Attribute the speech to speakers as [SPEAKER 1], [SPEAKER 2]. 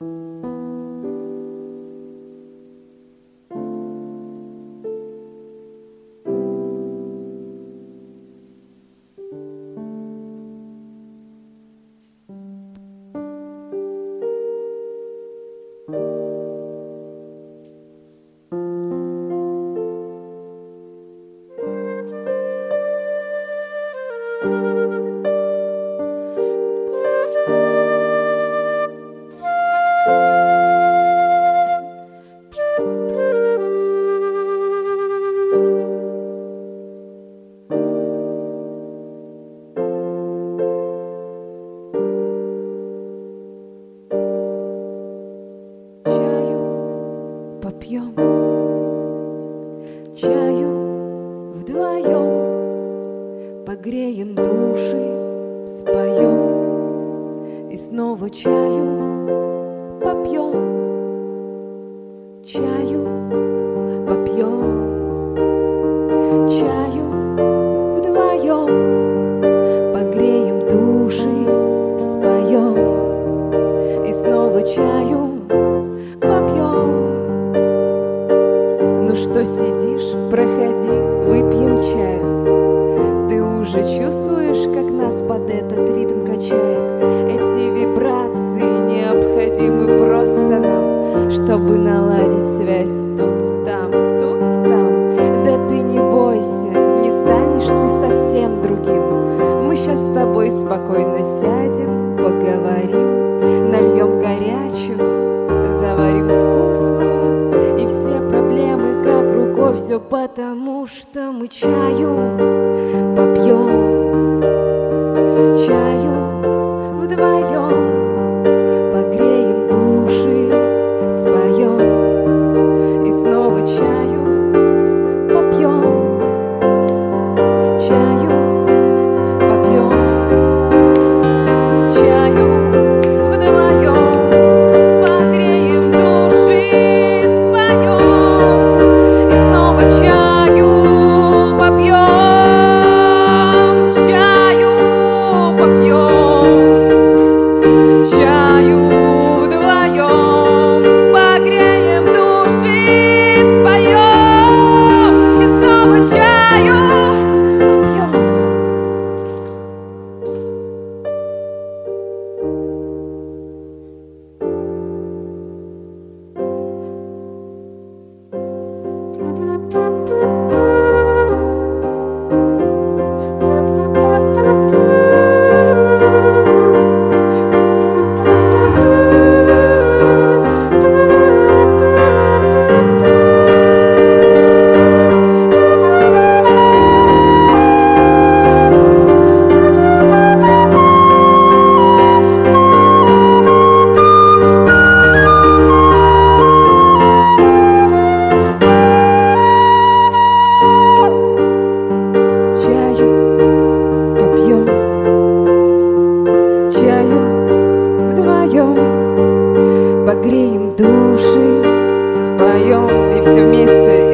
[SPEAKER 1] Попьем чаю вдвоем, погреем души, споем и снова чаю попьем, чаю попьем, чаю вдвоем, погреем души, споем и снова чаю попьем. Ну что сидишь, проходи, выпьем чаю. Ты уже чувствуешь, как нас под этот ритм качает? Эти вибрации необходимы просто нам, чтобы наладить связь тут, там. Да ты не бойся, не станешь ты совсем другим. Мы щас с тобой спокойно сядем, поговорим, нальем горячего, заварим вкусного, и все проблемы как рукой, все потому, что мы чаю попьем, чаю вдвоем, погреем души, споем и снова чаю попьем, чаю попьем, чаю вдвоем, погреем души, споем и снова чаю попьем, чаю попьем, чаю вдвоем, погреем души, споем и снова чаю попьем. Чаю попьем, чаю вдвоем, погреем души, споем и все вместе.